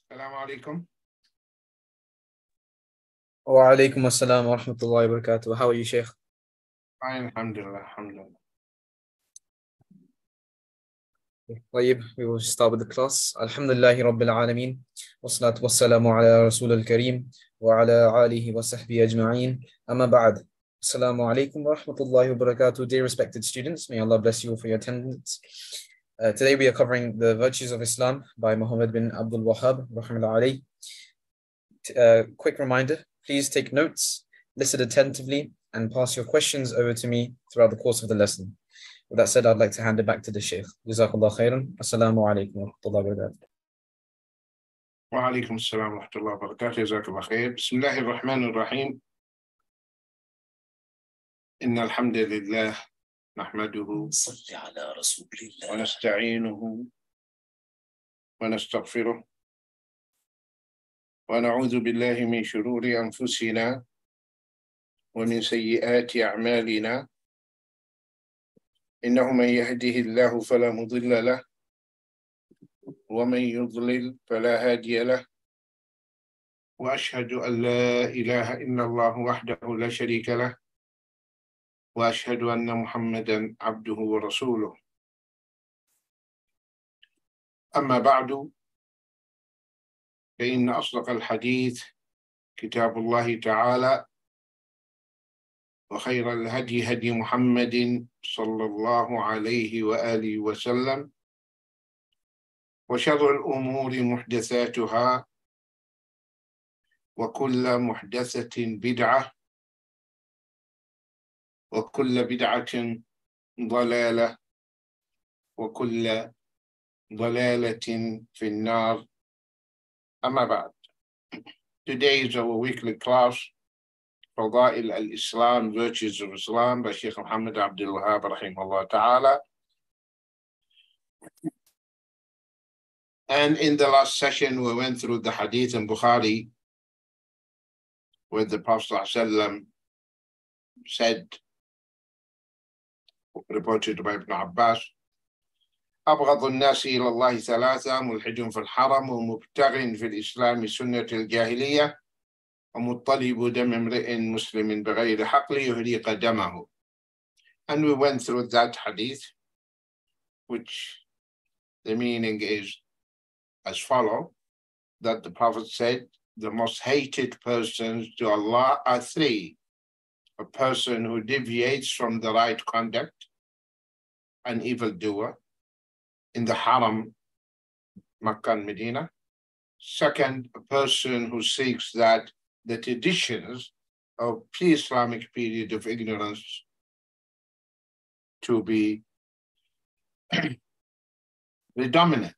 Assalamu alaikum. Wa alaikum assalam wa rahmatullahi wa barakatuh. How are you, Sheikh? Fine, alhamdulillah, alhamdulillah. طيب, we will start with the class. Alhamdulillahi Rabbil Alameen. Wassalatu wassalamu ala Rasul al-Kareem wa ala alihi wa sahbihi ajma'een. Amma ba'd. Assalamu alaikum wa rahmatullahi wa barakatuh. Dear respected students, may Allah bless you all for your attendance. Today we are covering the virtues of Islam by Muhammad bin Abdul Wahhab, rahimahullah alayhi. Quick reminder, please take notes, listen attentively, and pass your questions over to me throughout the course of the lesson. With that said, I'd like to hand it back to the Shaykh. Jazakallah khairan. Assalamu alaikum wa rahmatullahi wa barakatuh. Wa alaikum assalam wa rahmatullahi wa barakatuh. Jazakallah khair. Bismillahir Rahmanir Rahim. Inna alhamdulillah. Nahmaduhu. Salli ala Rasulillah. Wa nasta'inuhu. Wa nastaghfiruh. Wa na'udhu billahi min shururi anfusina. Wa min sayyiati a'malina. إنه من يهده الله فلا مضل له ومن يضلل فلا هادي له وأشهد أن لا إله إلا الله وحده لا شريك له وأشهد أن محمدا عبده ورسوله أما بعد فإن أصدق الحديث كتاب الله تعالى وخير الهدي هدي محمد صلى الله عليه وآله وسلم وشر الأمور محدثاتها وكل محدثة بدعة وكل بدعة ضلالة وكل ضلالة في النار أما بعد. Today is our weekly class Fadail al-Islam, Virtues of Islam by Sheikh Muhammad Abdul Wahhab rahimahullah ta'ala. And in the last session we went through the hadith in Bukhari where the Prophet ﷺ said, reported by Ibn Abbas, أبغض الناس إلى الله ثلاثة ملحد في الحرم ومبتغ في الإسلام سنة الجاهلية ومطلب دم امرئ مسلم بغير حق ليهريق دمه. And we went through that hadith, which the meaning is as follows, that the Prophet said, the most hated persons to Allah are three: a person who deviates from the right conduct, an evildoer in the Haram, Makkah and Medina. Second, a person who seeks that the traditions of pre-Islamic period of ignorance to be predominant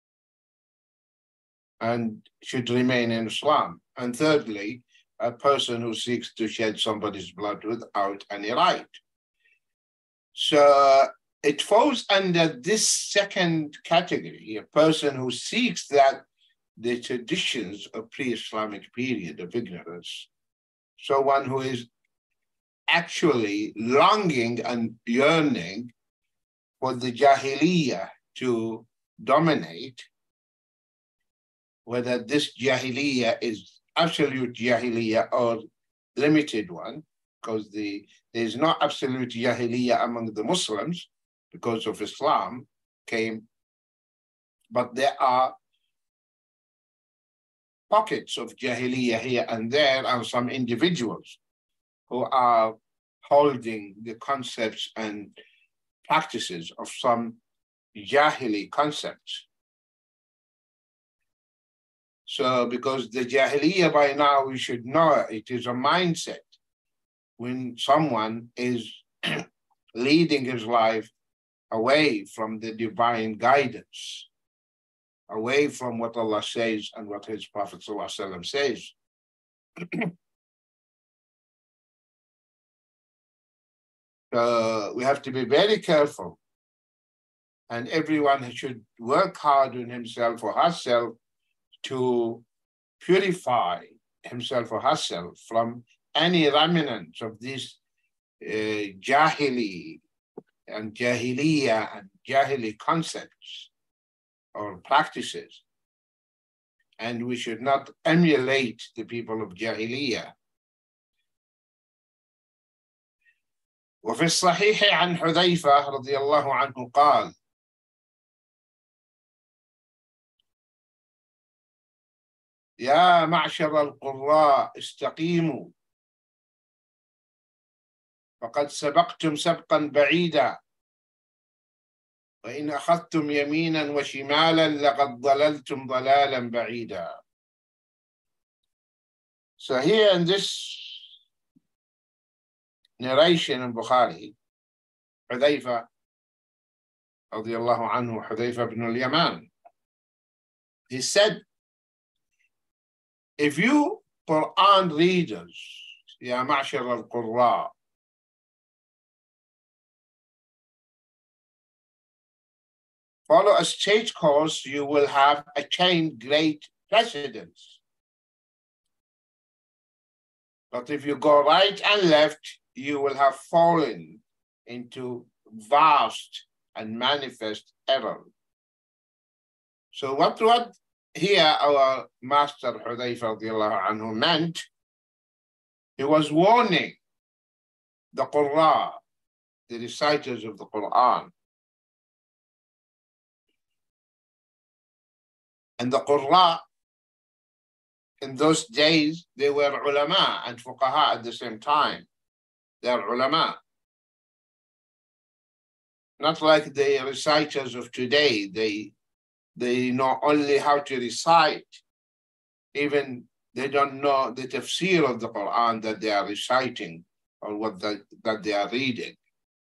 and should remain in Islam. And thirdly, a person who seeks to shed somebody's blood without any right. So it falls under this second category, a person who seeks that the traditions of pre-Islamic period of ignorance. So one who is actually longing and yearning for the Jahiliyyah to dominate, whether this Jahiliyyah is absolute Jahiliyyah or limited one, because there is no absolute Jahiliyyah among the Muslims because of Islam came, but there are pockets of Jahiliyyah here and there, and some individuals who are holding the concepts and practices of some Jahili concepts. So because the Jahiliyyah by now, we should know it is a mindset. When someone is leading his life away from the divine guidance, away from what Allah says and what His Prophet ﷺ says. We have to be very careful, and everyone should work hard on himself or herself to purify himself or herself from any remnants of these Jahili and Jahiliyyah and Jahili concepts or practices, and we should not emulate the people of Jahiliyyah. وفي الصحيح عن حذيفة رضي الله عنه قال: يا معشر القراء استقيموا فقد سبقتم سبقا بعيدا وإن أخذتم يمينا وشمالا لقد ضللتم ضلالا بعيدا. So here in this narration in Bukhari, Hudayfa radiallahu anhu, Hudayfa ibn al-Yaman, he said, if you Quran readers, ya ma'shar al-Qurra, follow a straight course, you will have attained great precedence. But if you go right and left, you will have fallen into vast and manifest error. So what here our master Hudayfa radiallahu anhu meant, he was warning the Qurra, the reciters of the Quran. And the Qurra, in those days, they were ulama and fuqaha at the same time. They are ulama. Not like the reciters of today. They know only how to recite. Even they don't know the tafsir of the Quran that they are reciting or that they are reading.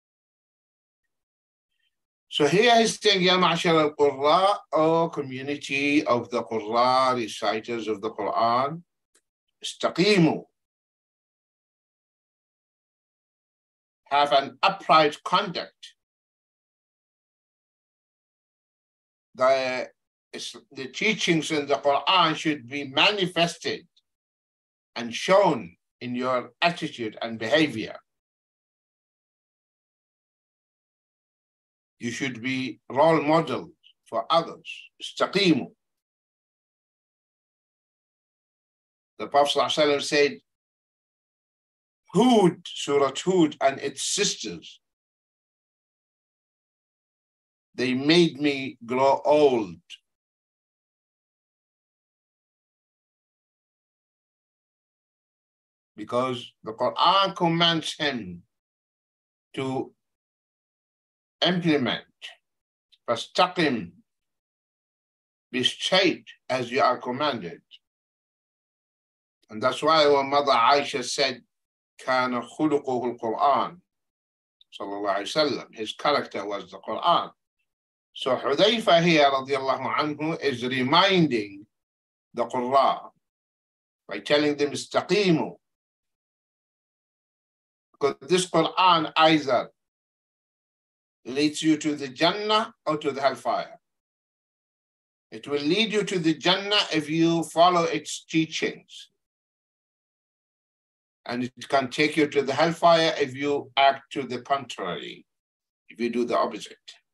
So here he's saying, Ya ma'ashar al-Qurra, O community of the Qurra, reciters of the Quran, istaqimu, have an upright conduct. The teachings in the Quran should be manifested and shown in your attitude and behavior. You should be role models for others. Istaqimu. The Prophet ﷺ said, Hud, Surah Hud and its sisters, they made me grow old. Because the Quran commands him to implement, fastaqim, be straight as you are commanded. And that's why our mother Aisha said, Kana khuluquhu al-Quran, sallallahu alayhi wa sallam. His character was the Quran. So Hudayfa here, radiallahu anhu, is reminding the Qurra by telling them, istaqimu. Because this Quran either leads you to the Jannah or to the hellfire. It will lead you to the Jannah if you follow its teachings. And it can take you to the hellfire if you act to the contrary, if you do the opposite.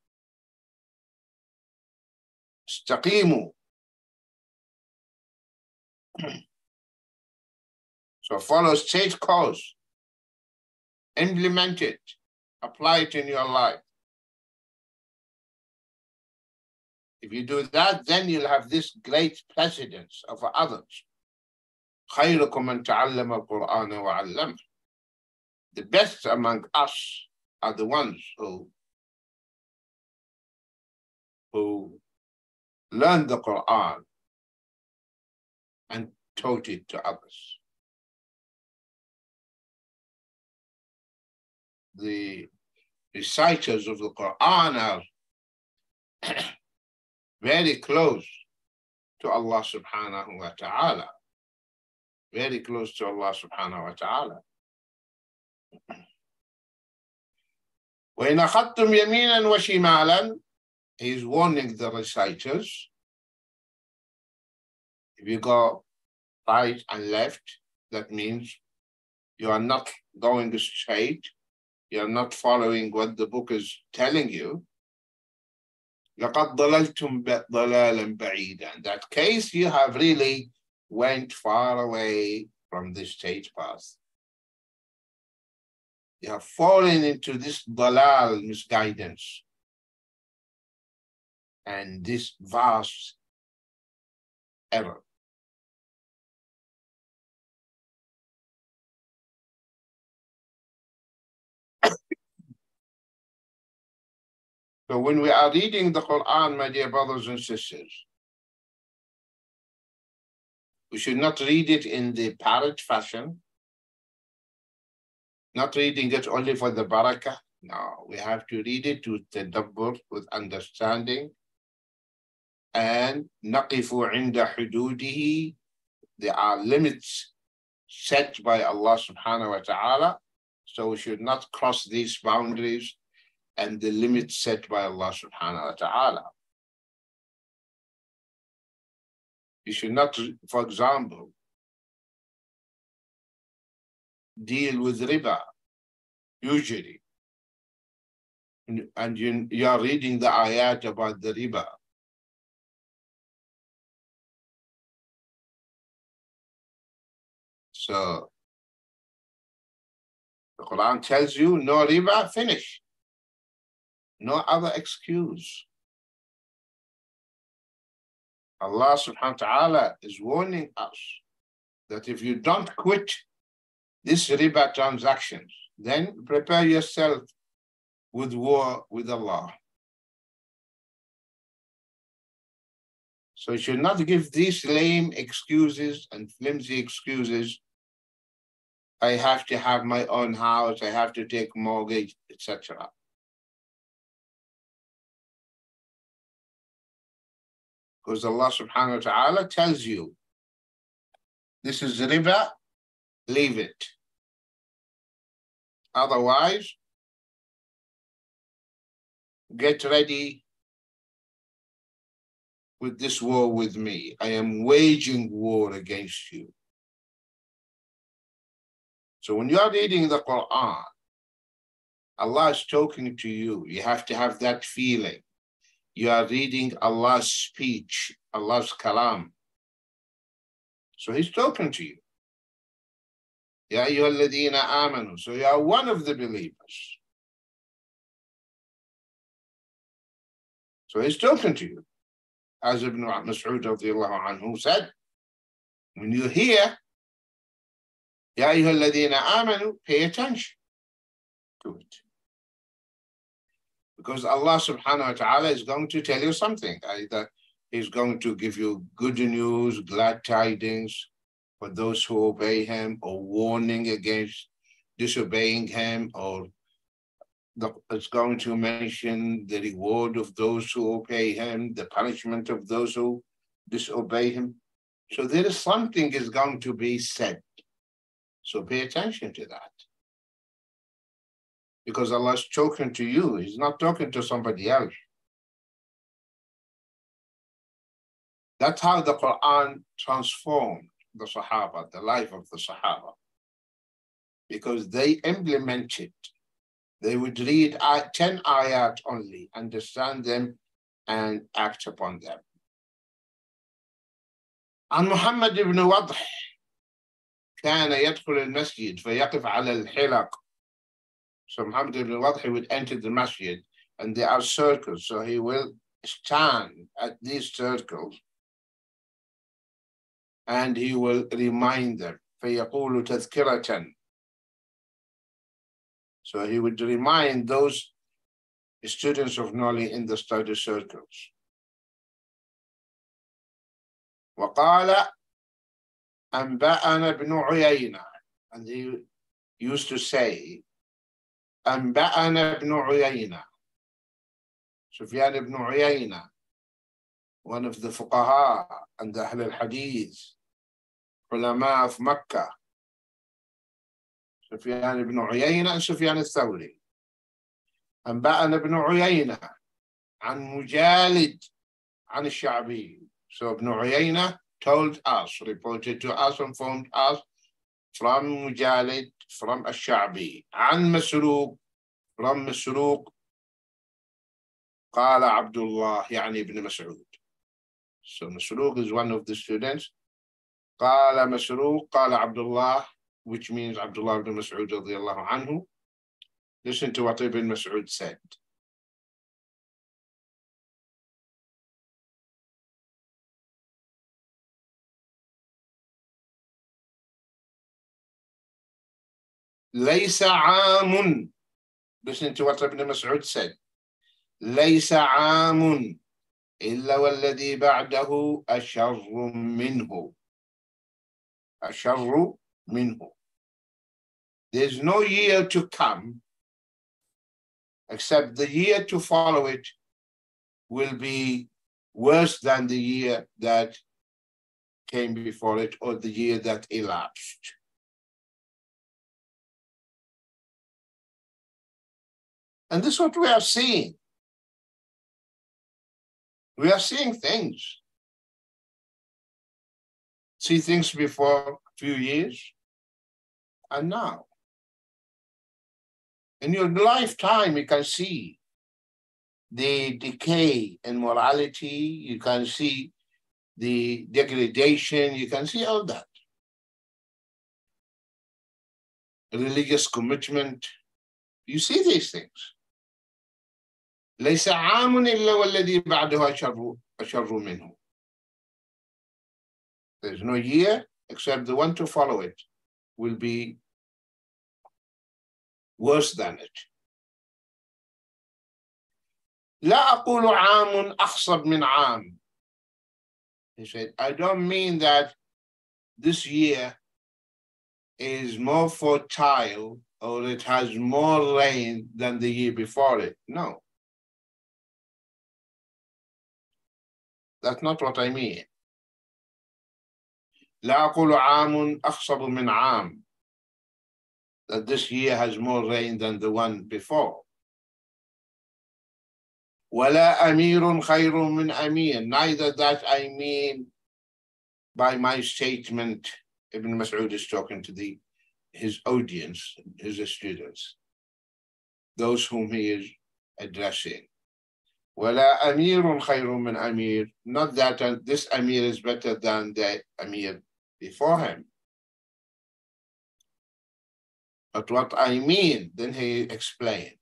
Istaqimu. So follow straight course. Implement it. Apply it in your life. If you do that, then you'll have this great precedence of others. خيركم من تعلم القرآن وعلمه. The best among us are the ones who learned the Quran and taught it to others. The reciters of the Quran are very close to Allah subhanahu wa ta'ala. Very close to Allah subhanahu wa ta'ala. وَإِنْ أَخَذْتُمْ يَمِينًا وَشِمَالًا, he is warning the reciters. If you go right and left, that means you are not going straight. You are not following what the book is telling you. لَقَدْ ضَلَلْتُمْ ضَلَالًا بَعِيدًا. In that case, you have really went far away from the straight path. You have fallen into this dalal, misguidance, and this vast error. So when we are reading the Quran, my dear brothers and sisters, we should not read it in the parrot fashion, not reading it only for the barakah. No, we have to read it with tadabbur, with understanding. And naqifu inda hududihi. There are limits set by Allah subhanahu wa ta'ala. So we should not cross these boundaries and the limits set by Allah subhanahu wa ta'ala. You should not, for example, deal with riba, usually. And you are reading the ayat about the riba. So the Quran tells you no riba, finish. No other excuse. Allah subhanahu wa ta'ala is warning us that if you don't quit this riba transactions, then prepare yourself with war with Allah. So you should not give these lame excuses and flimsy excuses. I have to have my own house, I have to take mortgage, etc. Because Allah subhanahu wa ta'ala tells you, this is riba, leave it. Otherwise, get ready with this war with me. I am waging war against you. So when you are reading the Quran, Allah is talking to you. You have to have that feeling. You are reading Allah's speech, Allah's kalam. So he's talking to you. Ya ayyuhalladhina amanu. So you are one of the believers. So he's talking to you. As Ibn Mas'ud radiallahu anhu said, when you hear Ya ayyuhalladhina amanu, pay attention to it. Because Allah subhanahu wa ta'ala is going to tell you something. Either he's going to give you good news, glad tidings for those who obey him, or warning against disobeying him, or it's going to mention the reward of those who obey him, the punishment of those who disobey him. So there is something is going to be said. So pay attention to that. Because Allah is talking to you. He's not talking to somebody else. That's how the Quran transformed the Sahaba, the life of the Sahaba. Because they implemented. They would read 10 ayat only, understand them, and act upon them. عن محمد بن وضح كان يدخل المسجد فيقف على الحلق. So Muhammad ibn Wadh would enter the masjid and there are circles. So he will stand at these circles and he will remind them. فيقول تذكرة. So he would remind those students of knowledge in the study circles. وقال أنبأنا ابن عيينة. And he used to say, أنبأنا ابن عيينة. Sufyan ibn Uyayna, one of the fuqaha and the Ahl al-Hadith, ulama of Makkah. Sufyan ibn Uyayna and Sufyan al-Thawri. أنبأنا ابن عيينة عن مجالد عن الشعبي. So Ibn Uyayna told us, reported to us, informed us from Mujalid, from Ash-Sha'bi, عن Masruq, from Masruq, قال عبد الله يعني ابن مسعود. So Masruq is one of the students. قال مسروق قال عبد الله, which means Abdullah ibn Mas'ud radiyallahu anhu. Listen to what Ibn Mas'ud said. ليس عام. Listen to what Ibn Mas'ud said. ليس عام إلا والذي بعده أشر منه. أشر منه. There's no year to come except the year to follow it will be worse than the year that came before it or the year that elapsed. And this is what we are seeing. We are seeing things. See things before a few years and now. In your lifetime, you can see the decay in morality, you can see the degradation, you can see all that. Religious commitment, you see these things. ليس عام إلا والذي بعده أشر منه. There's no year except the one to follow it will be worse than it. لا أقول عام أخصب من عام. He said, I don't mean that this year is more fertile or it has more rain than the year before it. No. That's not what I mean. لا أقول عام أخصب من عام. That this year has more rain than the one before. ولا أمير خير من أمير. Neither that I mean by my statement. Ibn Mas'ud is talking to his audience, his students, those whom he is addressing. ولا أمير خير من أمير. Not that this Amir is better than the Amir before him. But what I mean, then he explained.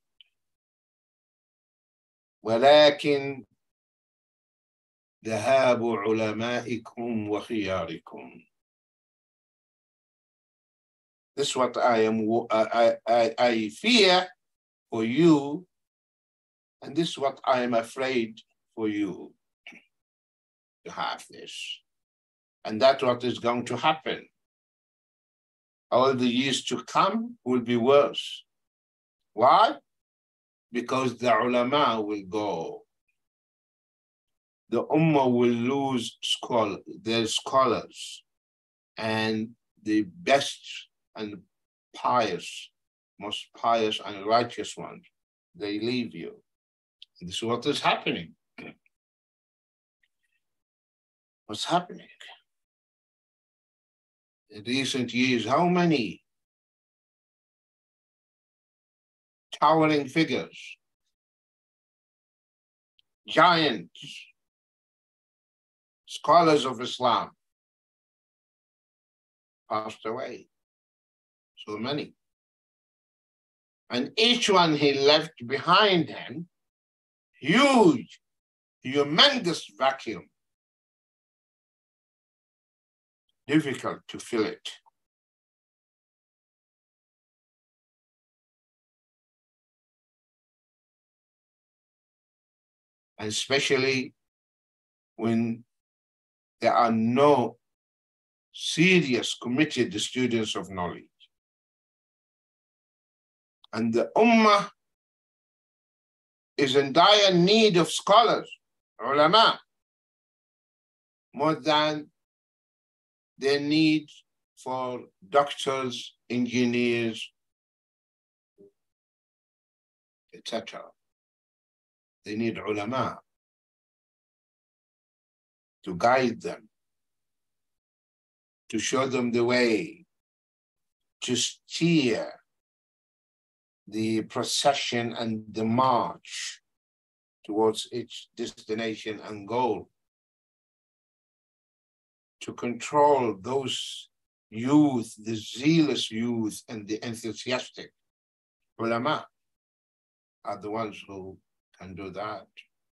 ولكن ذهاب علمائكم وخياركم. This is what I fear for you, and this is what I am afraid for you to have this. And that's what is going to happen. All the years to come will be worse. Why? Because the ulama will go. The ummah will lose their scholars, and the best and pious, most pious and righteous ones, they leave you. This is what is happening. What's happening? In recent years, how many towering figures, giants, scholars of Islam passed away? So many. And each one he left behind him, huge, humongous vacuum. Difficult to fill it. And especially when there are no serious, committed students of knowledge. And the ummah is in dire need of scholars, ulama, more than their need for doctors, engineers, etc. They need ulama to guide them, to show them the way, to steer the procession and the march towards its destination and goal, to control those youth, the zealous youth and the enthusiastic. Ulama are the ones who can do that.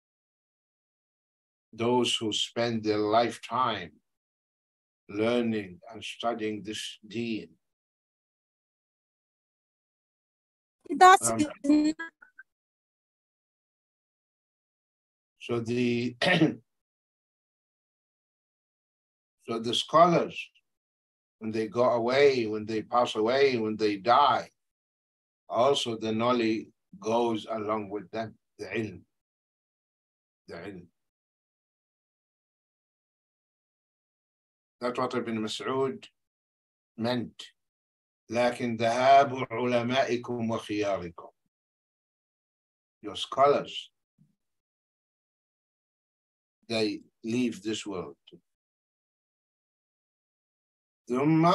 Those who spend their lifetime learning and studying this deen. So the so the scholars, when they go away, when they pass away, when they die, also the knowledge goes along with them, the ilm. The ilm. That's what Ibn Mas'ud meant. لكن ذهاب علمائكم وخياركم. Your scholars, they leave this world. ثم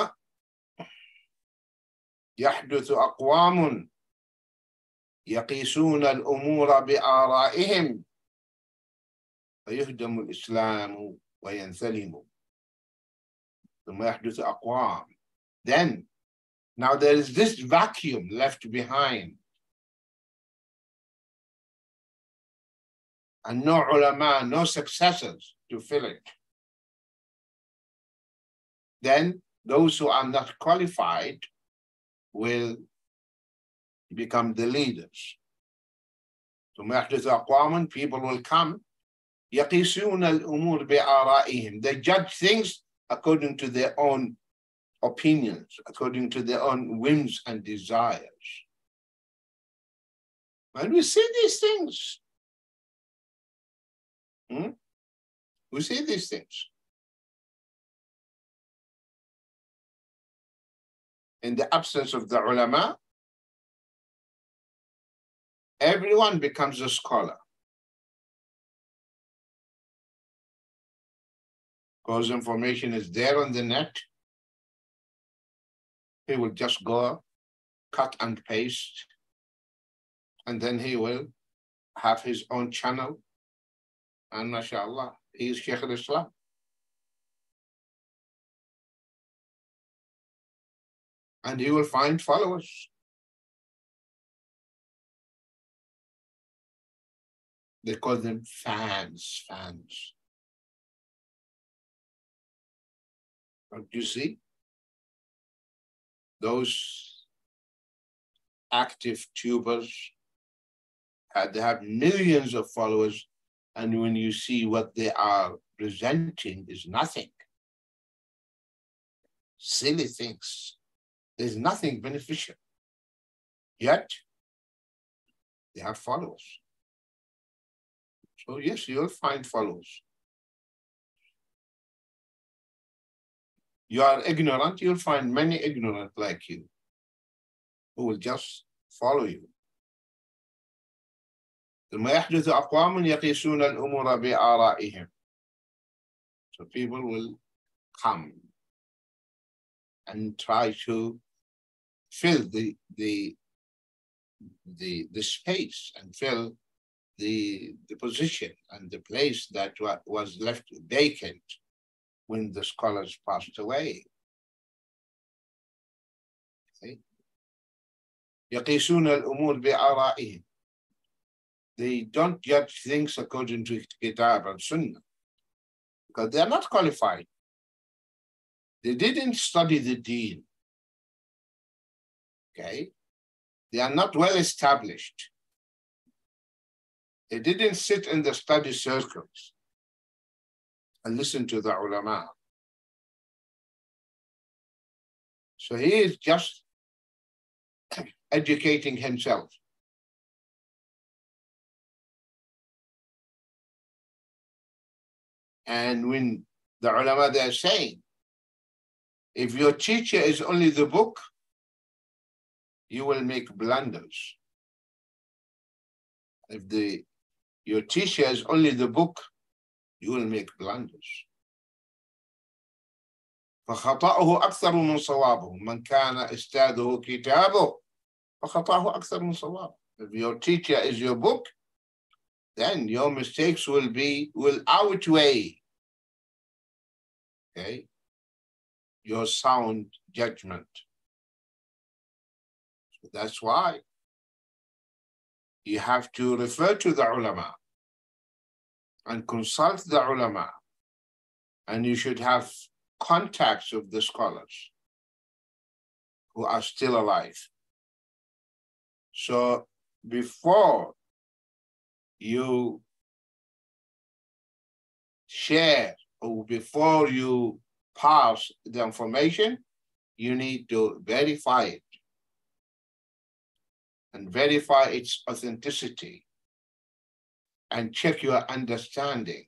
يحدث أقوام يقيسون الأمور بآرائهم فيهدم الإسلام وينثلم. ثم يحدث أقوام. Then, now there is this vacuum left behind. And no ulama, no successors to fill it. Then those who are not qualified will become the leaders. ثم يحدث أقوام, people will come. يقيسون الأمور بآرائهم. They judge things according to their own opinions, according to their own whims and desires. And we see these things. We see these things. In the absence of the ulama, everyone becomes a scholar. Because information is there on the net. He will just go, cut and paste, and then he will have his own channel. And mashallah, he is Shaykh al-Islam. And he will find followers. They call them fans. But you see, those active tubers, they have millions of followers, and when you see what they are presenting is nothing. Silly things. There's nothing beneficial. Yet, they have followers. So yes, you'll find followers. You are ignorant, you'll find many ignorant like you who will just follow you. ثم يحدث أقوام يقيسون الأمور بآرائهم. So people will come and try to fill the space and fill the position and the place that was left vacant when the scholars passed away. يقيسون الأمور بآرائهم. They don't judge things according to Kitab and Sunnah because they are not qualified. They didn't study the deen. Okay? They are not well established. They didn't sit in the study circles and listen to the ulama. So he is just educating himself. And when the ulama, they are saying, if your teacher is only the book, you will make blunders. If your teacher is only the book, you will make blunders. فخطأه أكثر من صوابه. من كان أستاذه كتابه فخطأه أكثر من صوابه. If your teacher is your book, then your mistakes will outweigh, okay, your sound judgment. So that's why you have to refer to the ulama and consult the ulama, and you should have contacts of the scholars who are still alive. So before you share or before you pass the information, you need to verify it and verify its authenticity and check your understanding.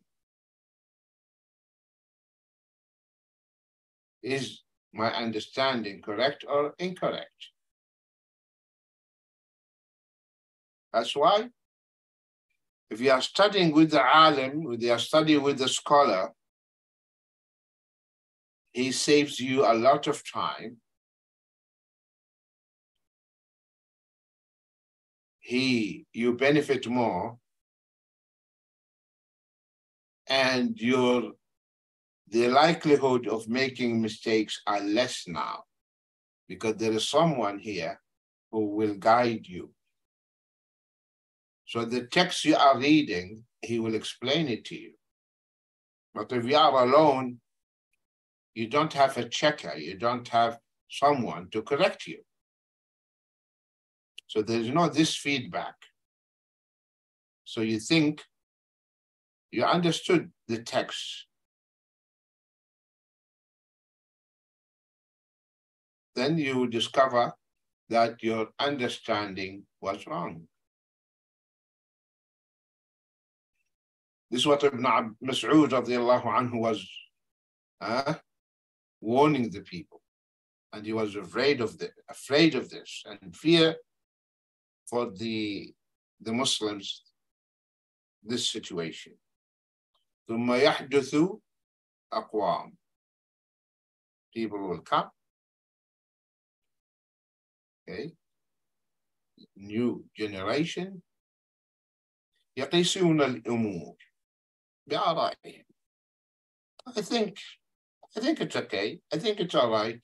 Is my understanding correct or incorrect? That's why if you are studying with the alim, if you are studying with the scholar, he saves you a lot of time. You benefit more, and the likelihood of making mistakes are less now, because there is someone here who will guide you. So the text you are reading, he will explain it to you. But if you are alone, you don't have a checker, you don't have someone to correct you. So there's no this feedback. So you think you understood the text. Then you discover that your understanding was wrong. This is what Ibn Mas'ud radiallahu anhu was warning the people. And he was afraid of this and fear for the Muslims, this situation. ثم يحدث أقوام. People will come. Okay. New generation. يقيسون الأمور بآرائهم. I think it's okay. I think it's all right.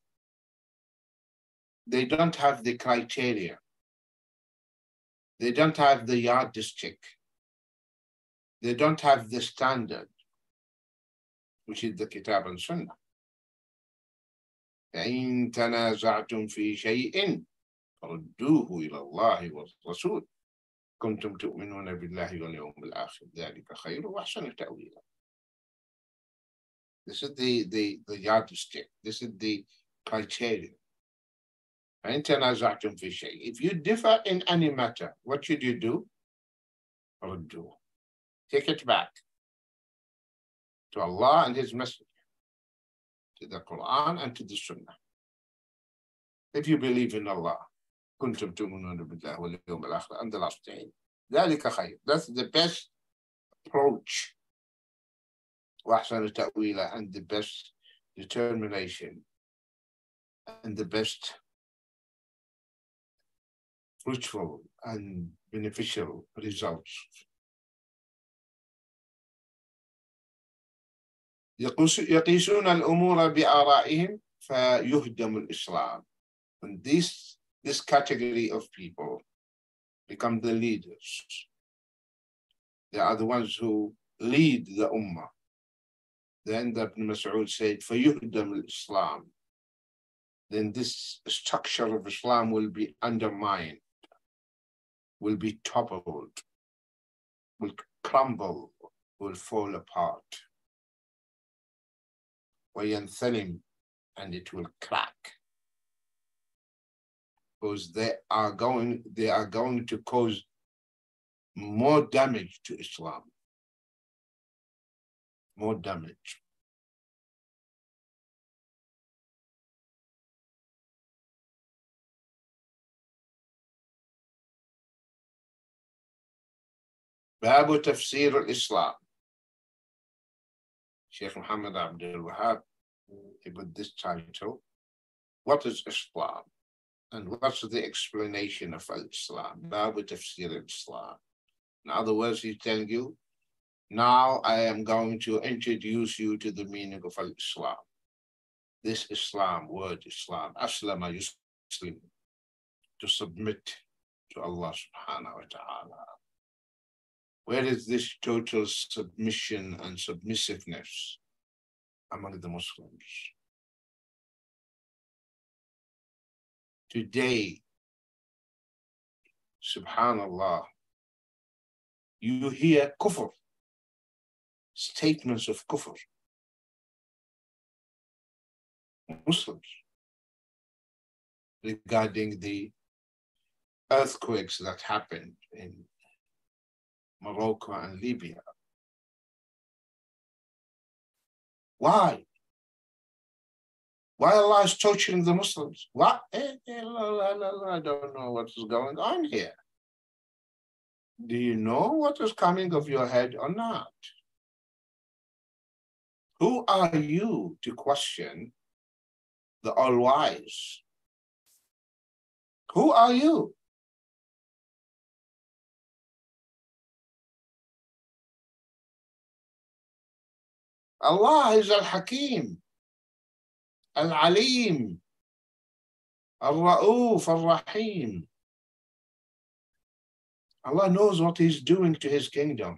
They don't have the criteria. They don't have the yardstick. They don't have the standard, which is the Kitab and Sunnah. فإن تنازعتم في شيء فردوه إلى الله والرسول كنتم تؤمنون بالله واليوم الآخر ذلك خير وأحسن تأويلا. This is the yardstick. This is the criteria. فإن تنازعتم في شيء. If you differ in any matter, what should you do? فردوه. Take it back to Allah and His Messenger, to the Quran and to the Sunnah. If you believe in Allah, كنتم تؤمنون بالله واليوم الآخر, and the last day, ذلك خير. That's the best approach. وأحسن تأويلا, and the best determination and the best fruitful and beneficial results. يقيسون الأمور بآرائهم فيهدم الإسلام. And this category of people become the leaders. They are the ones who lead the ummah. Then Ibn Mas'ud said, فَيُهْدَمُ الْإِسْلَامِ. Then this structure of Islam will be undermined, will be toppled, will crumble, will fall apart. وَيَنْثَلِمْ, and it will crack. Because they are going to cause more damage to Islam. More damage. باب تفسير الإسلام. Sheikh Muhammad Abdul Wahab, he put this title, what is Islam? And what's the explanation of Islam? باب تفسير الإسلام. In other words, he's telling you, now I am going to introduce you to the meaning of Islam. This Islam, word Islam, Aslama Yuslim, to submit to Allah subhanahu wa ta'ala. Where is this total submission and submissiveness among the Muslims? Today, subhanallah, you hear kufr, statements of kufr. Muslims regarding the earthquakes that happened in Morocco and Libya. Why? Why Allah is torturing the Muslims? What? I don't know what is going on here. Do you know what is coming of your head or not? Who are you to question the All-Wise? Who are you? Allah is Al-Hakim, Al-Alim, Al-Ra'uf, Al-Rahim. Allah knows what He's doing to His kingdom.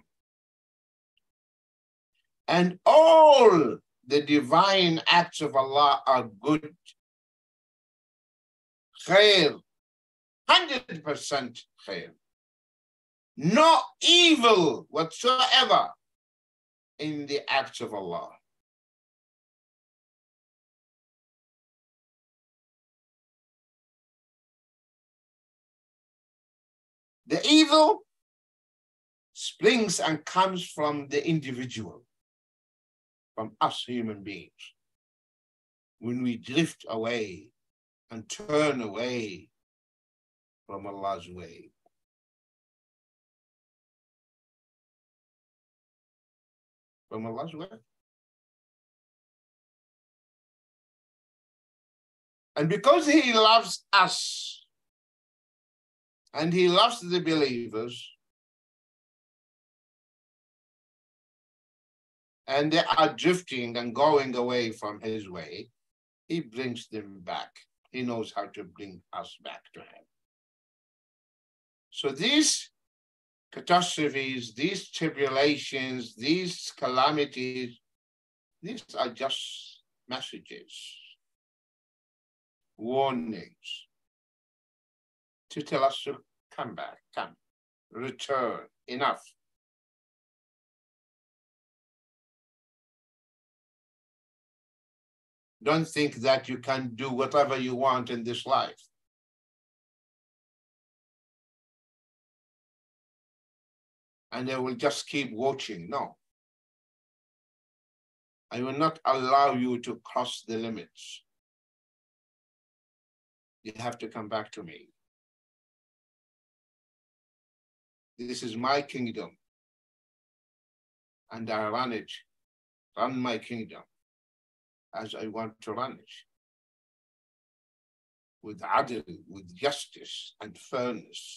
And all the divine acts of Allah are good. Khair, 100% khair. No evil whatsoever in the acts of Allah. The evil springs and comes from the individual, from us human beings. When we drift away and turn away from Allah's way. From Allah's way. And because He loves us and He loves the believers, and they are drifting and going away from His way, He brings them back. He knows how to bring us back to Him. So these catastrophes, these tribulations, these calamities, these are just messages, warnings to tell us to come back, come, return, enough. Don't think that you can do whatever you want in this life. And they will just keep watching. No. I will not allow you to cross the limits. You have to come back to me. This is my kingdom. And I run my kingdom as I want to run it. With adl, with justice and fairness.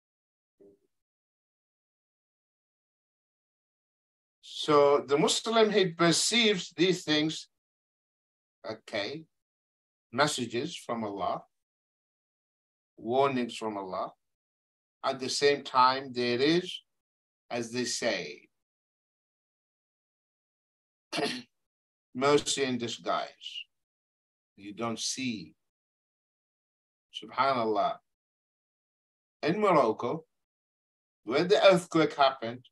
So the Muslim, he perceives these things, okay, messages from Allah, warnings from Allah. At the same time, there is, as they say, mercy in disguise. You don't see. Subhanallah. In Morocco, when the earthquake happened,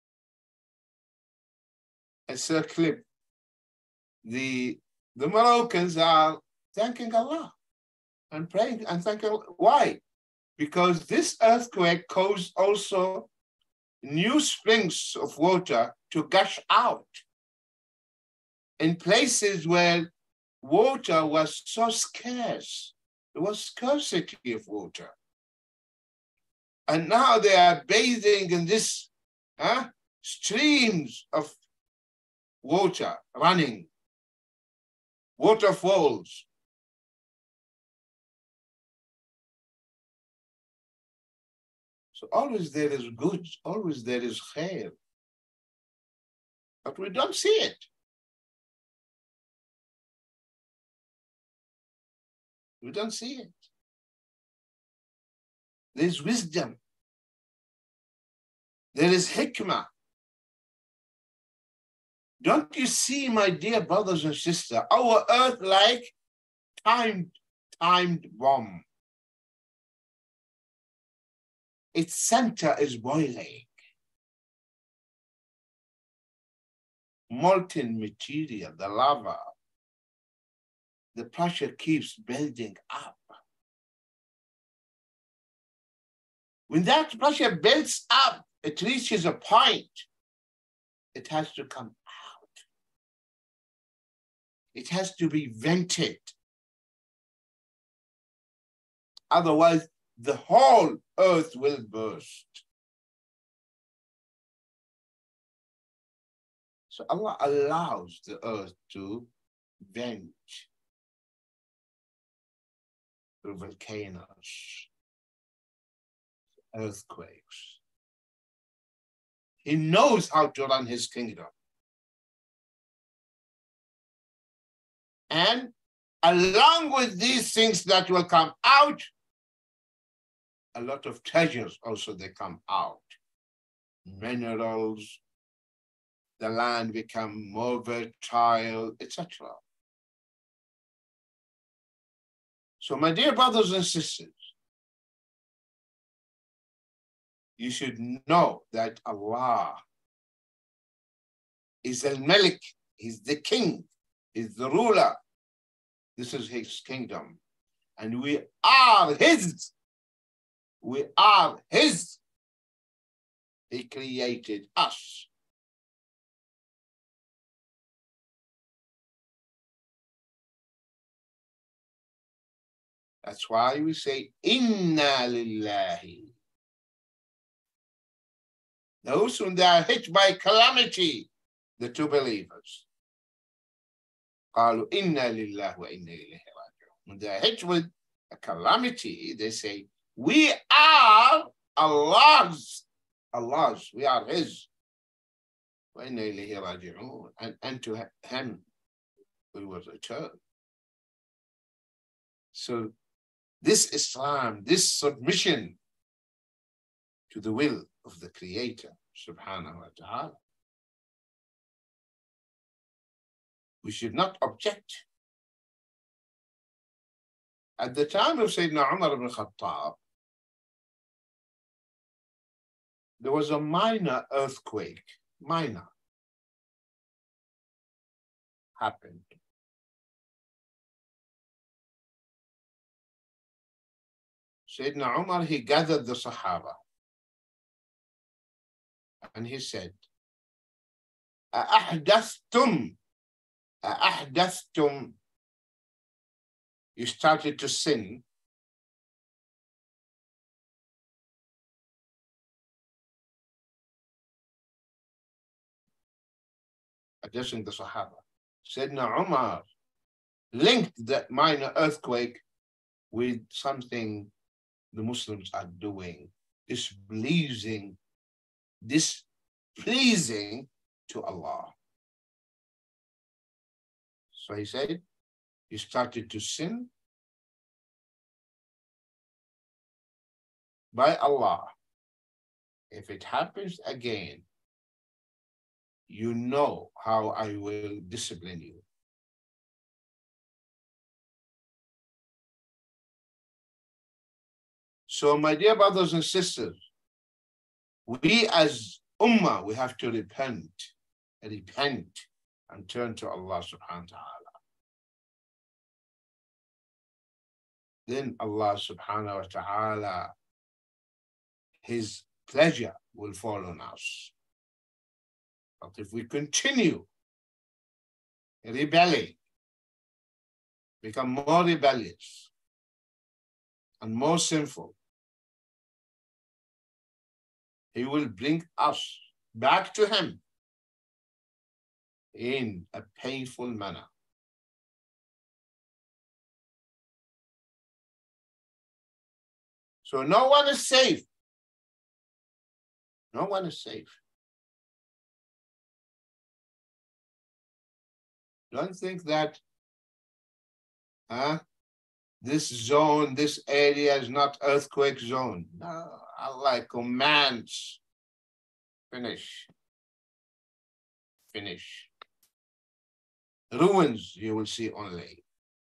it's a clip. The Moroccans are thanking Allah and praying and thanking Allah. Why? Because this earthquake caused also new springs of water to gush out in places where water was so scarce. There was scarcity of water. And now they are bathing in this streams of water running, waterfalls. So always there is good, always there is khair. But we don't see it. We don't see it. There's wisdom. There is hikmah. Don't you see, my dear brothers and sisters, our earth like timed bomb. Its center is boiling. Molten material, the lava, the pressure keeps building up. When that pressure builds up, it reaches a point, it has to come out. It has to be vented. Otherwise, the whole earth will burst. So Allah allows the earth to vent through volcanoes, earthquakes. He knows how to run his kingdom. And along with these things that will come out, a lot of treasures also they come out. Minerals, the land become more fertile, etc. So my dear brothers and sisters, you should know that Allah is Al-Malik, He's the king, He's the ruler. This is His kingdom. And we are His. We are His. He created us. That's why we say, Inna lillahi. Those when they are hit by calamity, the two believers. قالوا إنا لله وإنا إليه راجعون. When they are hit with a calamity, they say, we are Allah's. Allah's, we are His. وإنا إليه راجعون. And to Him we will return. So this Islam, this submission to the will of the Creator, subhanahu wa ta'ala, we should not object. At the time of Sayyidina Umar ibn Khattab, there was a minor earthquake, happened. Sayyidina Umar, he gathered the Sahaba and he said, أَأَحْدَثْتُمْ, you started to sin. Addressing the Sahaba. Sayyidina Umar linked that minor earthquake with something the Muslims are doing, displeasing to Allah. So he said, you started to sin by Allah. If it happens again, you know how I will discipline you. So my dear brothers and sisters, we as Ummah, we have to repent and turn to Allah subhanahu wa ta'ala. Then Allah subhanahu wa ta'ala, His pleasure will fall on us. But if we continue rebelling, become more rebellious and more sinful, He will bring us back to Him in a painful manner. So no one is safe No one is safe. Don't think that this zone, this area is not earthquake zone. No, Allah commands. Finish. Finish. Ruins you will see only.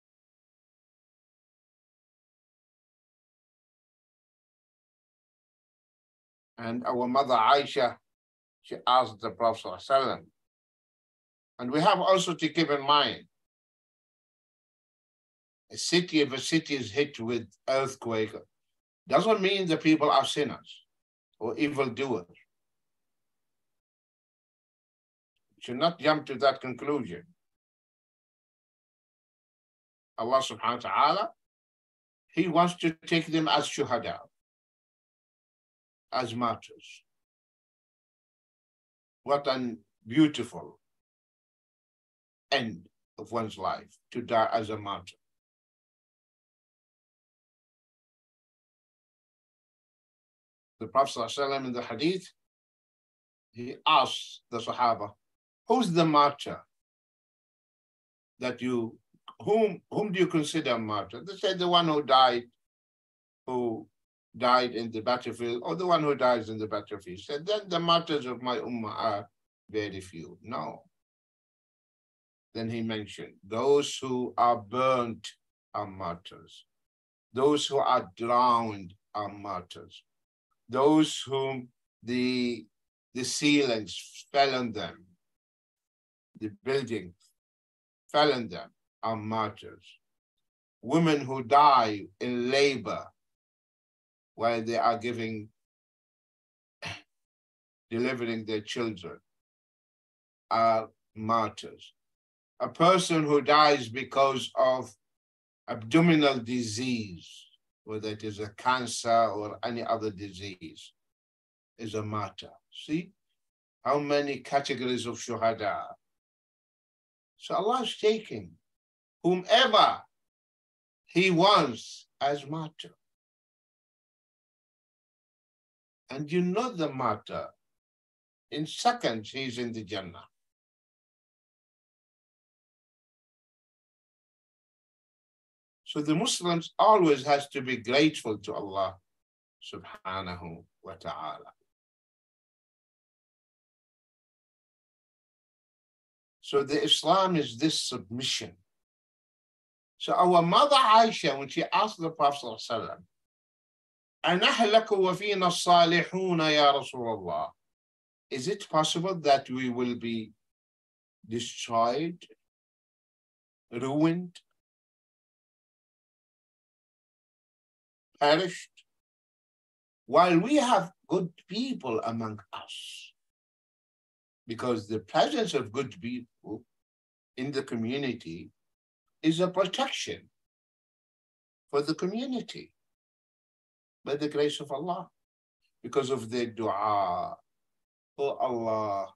And our mother Aisha, she asked the Prophet ﷺ, and we have also to keep in mind, if a city is hit with earthquake, doesn't mean the people are sinners or evildoers. You should not jump to that conclusion. Allah subhanahu wa ta'ala, He wants to take them as shuhada, as martyrs. What a beautiful end of one's life, to die as a martyr. The Prophet ﷺ in the hadith, he asked the Sahaba, who's the martyr that whom do you consider a martyr? They said the one who died in the battlefield, or the one who dies in the battlefield. He said, then the martyrs of my ummah are very few. No. Then he mentioned, those who are burnt are martyrs. Those who are drowned are martyrs. Those whom the ceilings fell on them, the building fell on them, are martyrs. Women who die in labor while they are delivering their children are martyrs. A person who dies because of abdominal disease, whether it is a cancer or any other disease, is a martyr. See how many categories of shuhada. So Allah is taking whomever He wants as martyr. And you know the martyr, in seconds he's in the Jannah. So the Muslims always has to be grateful to Allah subhanahu wa ta'ala. So the Islam is this submission. So our mother Aisha, when she asked the Prophet ﷺ, أَنَحْلَكُ وَفِينَا الصَّالِحُونَ يَا رَسُولَ اللَّهِ, is it possible that we will be destroyed, ruined, perished, while we have good people among us? Because the presence of good people in the community is a protection for the community by the grace of Allah, because of their dua. Oh Allah,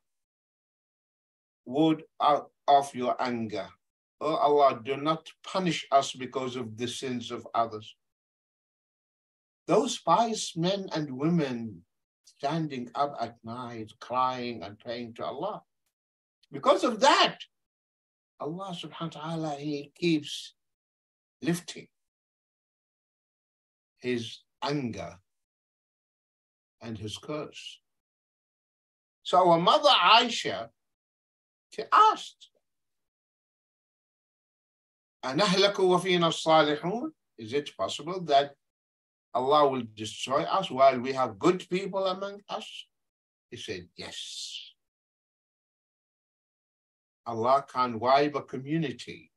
ward off your anger. Oh Allah, do not punish us because of the sins of others. Those pious men and women standing up at night, crying and praying to Allah. Because of that, Allah subhanahu wa ta'ala, He keeps lifting His anger and His curse. So our mother Aisha, she asked, أَنَهْلَكُ وَفِينَا الصَّالِحُونَ, is it possible that Allah will destroy us while we have good people among us? He said, yes. Allah can wipe a community,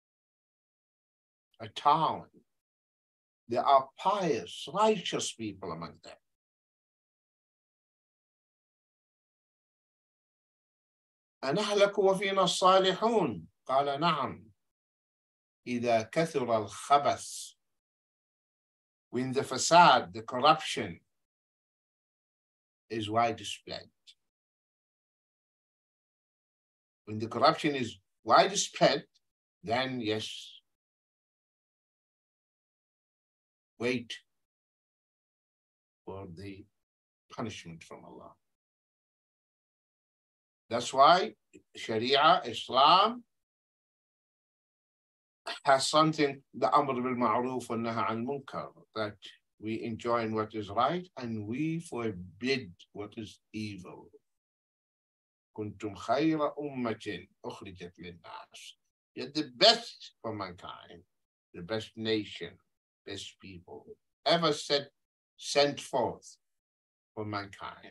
a town. There are pious, righteous people among them. أَنَهْلَكُ وَفِينَا الصَّالِحُونَ قَالَ نَعَمْ إِذَا كَثُرَ الْخَبَثِ, when the facade, the corruption is widespread. When the corruption is widespread, then yes, wait for the punishment from Allah. That's why Sharia, Islam, has something, the Amr bil Ma'ruf wa Nahy al Munkar, that we enjoin what is right and we forbid what is evil. Kuntum khayra ummatin ukhrijat lin-nas. You're the best for mankind, the best nation, best people ever sent forth for mankind.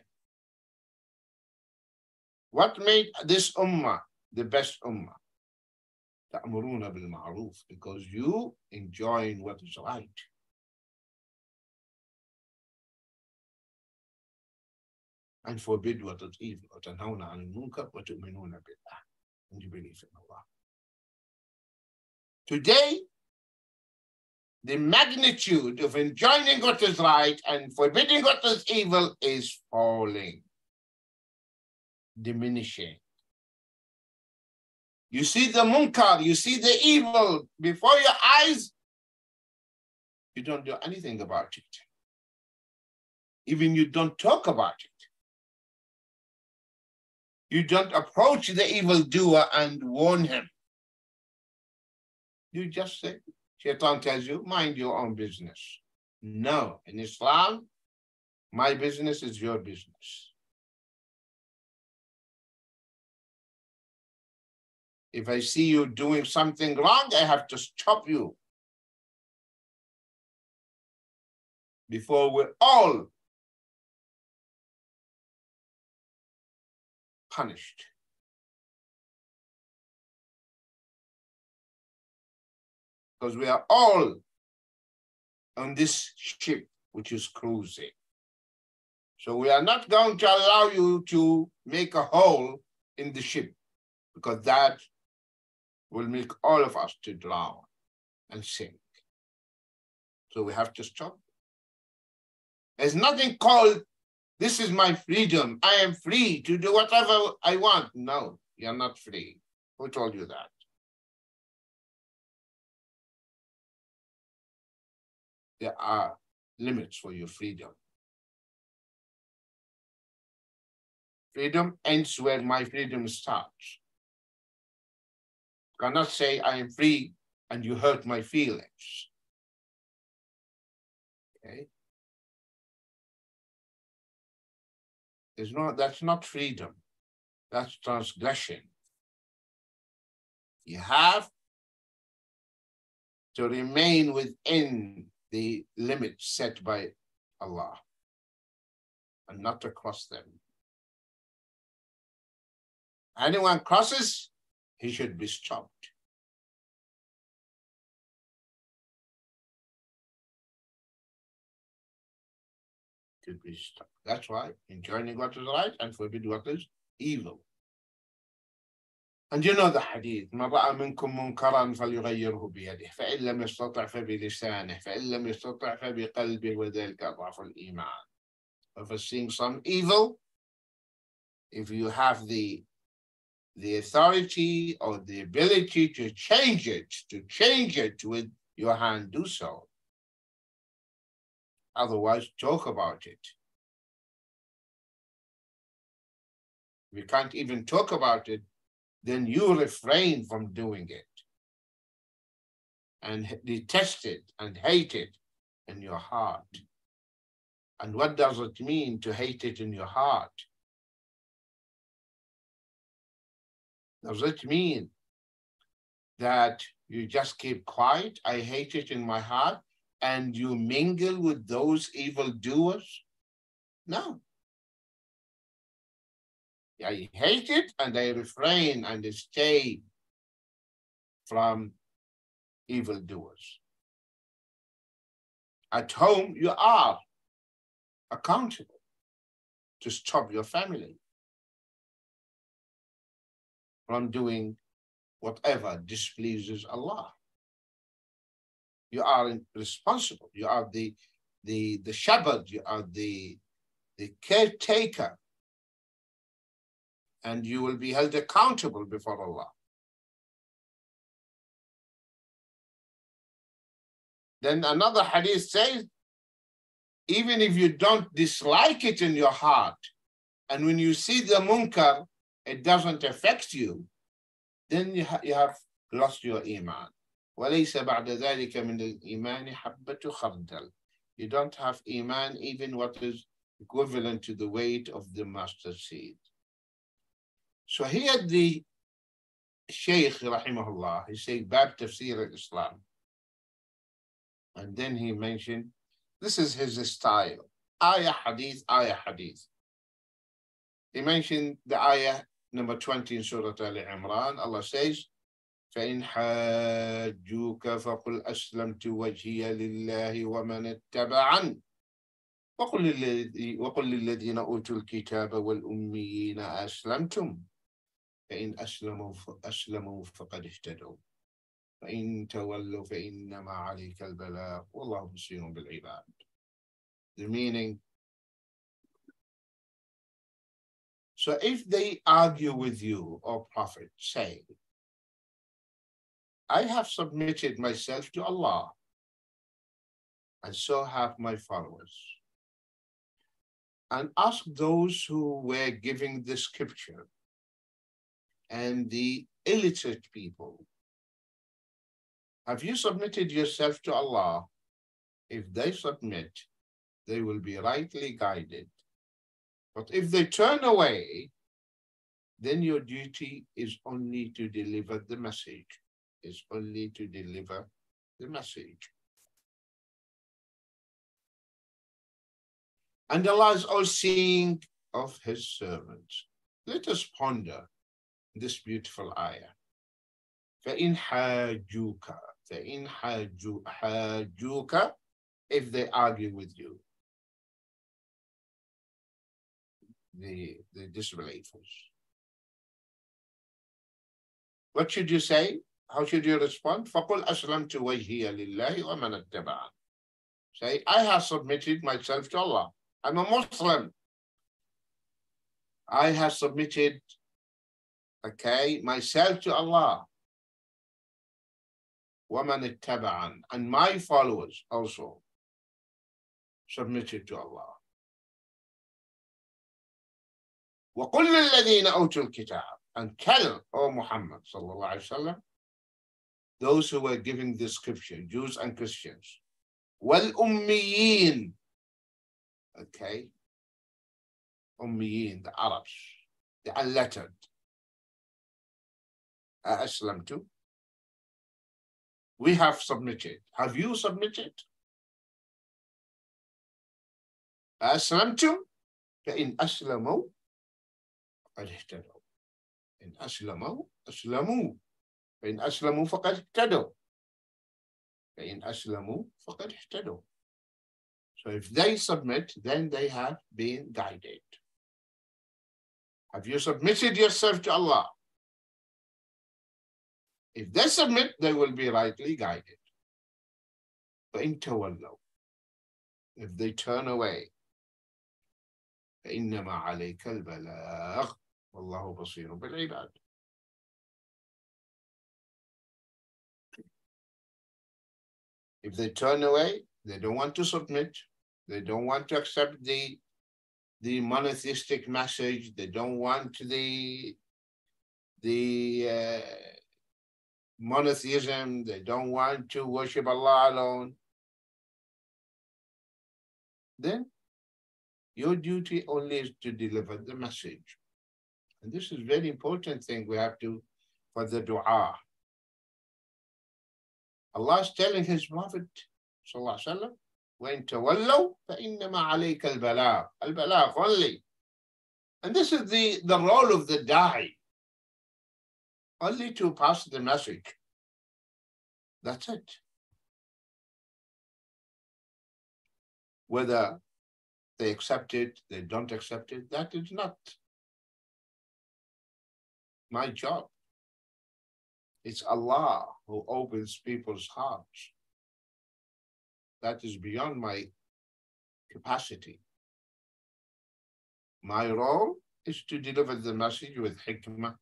What made this ummah the best ummah? Ta'muruna bil ma'ruf, because you enjoin what is right. And forbid what is evil. وَتَنْهَوْنَ عَنِ الْمُنْكَرِ وَتُؤْمِنُونَ بِاللَّهِ. And you believe in Allah. Today, the magnitude of enjoining what is right and forbidding what is evil is falling, diminishing. You see the munkar, you see the evil before your eyes, you don't do anything about it. Even you don't talk about it. You don't approach the evildoer and warn him. You just say, Shaitan tells you, mind your own business. No, in Islam, my business is your business. If I see you doing something wrong, I have to stop you before we're all punished. Because we are all on this ship which is cruising. So we are not going to allow you to make a hole in the ship, because that will make all of us to drown and sink. So we have to stop. There's nothing called, this is my freedom. I am free to do whatever I want. No, you're not free. Who told you that? There are limits for your freedom. Freedom ends where my freedom starts. You cannot say I am free and you hurt my feelings. Okay? That's not freedom. That's transgression. You have to remain within the limits set by Allah and not to cross them. Anyone crosses, he should be stopped. Should be stopped. That's why enjoining what is right and forbid what is evil. And you know the hadith, من رأى منكم منكرا فليغيره بيده فإن لم يستطع فبلسانه فإن لم يستطع فبقلبه وذلك أضعف الإيمان. If seeing some evil, if you have the authority or the ability to change it with your hand, do so. Otherwise, talk about it. If you can't even talk about it, then you refrain from doing it and detest it and hate it in your heart. And what does it mean to hate it in your heart? Does it mean that you just keep quiet, I hate it in my heart, and you mingle with those evildoers? No. I hate it and I refrain and stay from evildoers. At home, you are accountable to stop your family from doing whatever displeases Allah. You are responsible. You are the shepherd. You are the caretaker. And you will be held accountable before Allah. Then another hadith says, even if you don't dislike it in your heart, and when you see the munkar, it doesn't affect you, then you have lost your iman. وَلَيْسَ بَعْدَ ذَلِكَ مِنَ الْإِيمَانِ حَبَّةُ خَرْدَلٍ. You don't have iman even what is equivalent to the weight of the mustard seed. So here the Shaykh rahimahullah, he said Bab Tafsir al-Islam. And then he mentioned, this is his style. Ayah hadith, ayah hadith. He mentioned the ayah number 20 in Surah Al-Imran. Allah says, فَإِنْ حَاجُّوكَ فَقُلْ أَسْلَمْتُ وَجْهِيَ لِلَّهِ وَمَنِ اتَّبَعَنِ وَقُلْ لِلَّذِينَ أُوتُوا الْكِتَابَ وَالْأُمِّيِّينَ أَسْلَمْتُمْ فَإِنْ أَسْلَمُوا فَقَدْ اهْتَدَوْا فَإِنْ تَوَلَّوْا فَإِنَّمَا عَلَيْكَ الْبَلَاغُ وَاللَّهُ بَصِيرٌ بِالْعِبَادِ. The meaning, so if they argue with you, O Prophet, say, I have submitted myself to Allah, and so have my followers. And ask those who were giving the scripture and the illiterate people, have you submitted yourself to Allah? If they submit, they will be rightly guided. But if they turn away, then your duty is only to deliver the message. Is only to deliver the message. And Allah is all seeing of His servants. Let us ponder this beautiful ayah. فَإِنْ حَاجُّوكَ فَإِنْ حَاجُّوكَ, if they argue with you, the disbelievers. What should you say? How should you respond? فَقُلْ أَسْلَمْتُ وَجْهِيَ لِلَّهِ وَمَنِ اتَّبَعَنِ. Say, I have submitted myself to Allah. I'm a Muslim. I have submitted, myself to Allah. وَمَنِ اتَّبَعَنِ. And my followers also submitted to Allah. وَقُلْ لِلَّذِينَ أُوتُوا الْكِتَابَ. And tell, O Muhammad sallallahu alaihi wasallam, those who were giving the scripture, Jews and Christians, وَالْأُمِّيِّينَ, Ummiyin, the Arabs, the unlettered. Aslamtu. We have submitted. Have you submitted? Aslamtum. فإن أسلموا فقد اهتدوا. إن أسلموا أسلموا. فإن أسلموا فقد اهتدوا. فإن أسلموا فقد اهتدوا. So if they submit, then they have been guided. Have you submitted yourself to Allah? If they submit, they will be rightly guided. فَإِن تَوَلَّوْا. If they turn away, فَإِنَّمَا عَلَيْكَ الْبَلَاغُ وَاللَّهُ بَصِيرٌ بِالْعِبَادِ. If they turn away, they don't want to submit, they don't want to accept the monotheistic message, they don't want the monotheism, they don't want to worship Allah alone, then your duty only is to deliver the message. And this is a very important thing we have to, for the dua. Allah is telling His Prophet, sallallahu alaihi wasallam, وَإِن تَوَلَّوْا فَإِنَّمَا عَلَيْكَ الْبَلَاغُ. Al-balagh only. And this is the role of the da'i. Only to pass the message. That's it. Whether they accept it, they don't accept it, that is not my job. It's Allah who opens people's hearts. That is beyond my capacity. My role is to deliver the message with hikmah,